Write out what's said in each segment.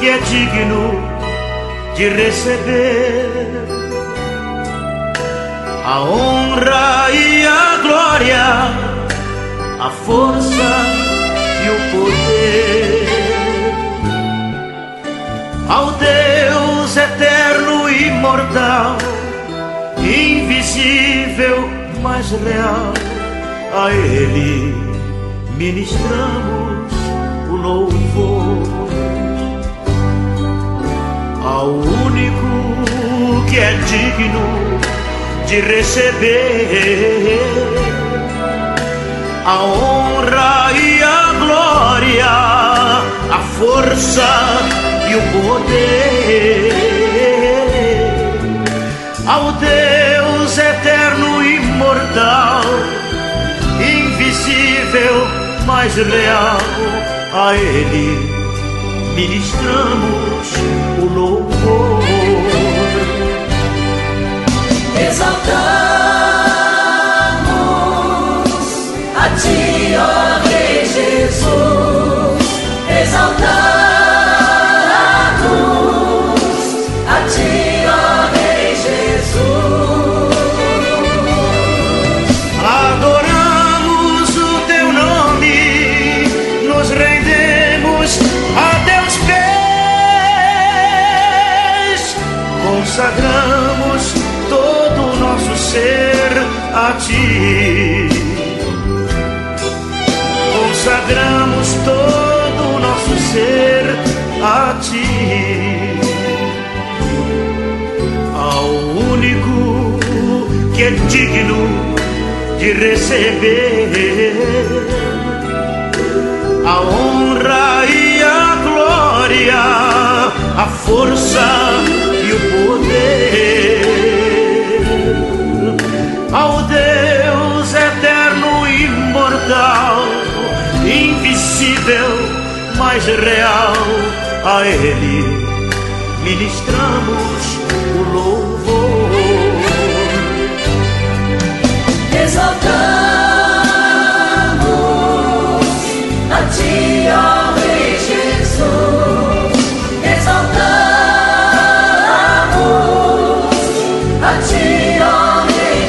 que é digno de receber a honra e a glória, a força e o poder. Ao Deus eterno e imortal, invisível, mas real, a Ele ministramos o louvor. Ao único que é digno de receber a honra e a glória, a força e o poder. Ao Deus eterno e imortal, invisível, mas real, a Ele ministramos o louvor. Exaltamos a Ti, ó Rei Jesus. Exaltamos a Ti, ó Rei Jesus. Adoramos o Teu nome, nos rendemos a Teus pés, consagramos todo o nosso ser a Ti. Consagramos todo o nosso ser a Ti. Ao único que é digno de receber a honra e a glória, a força e o poder. Ao Deus eterno e imortal, invisível, mas real, a Ele ministramos o louvor. Exaltamos a Ti, ó Rei Jesus. Exaltamos a Ti, ó Rei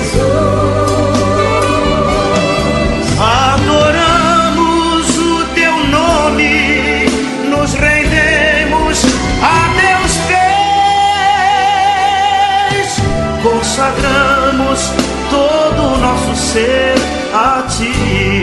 Jesus. Adoramos o Teu nome, nos rendemos a Teus pés, consagramos todo o nosso ser a Ti.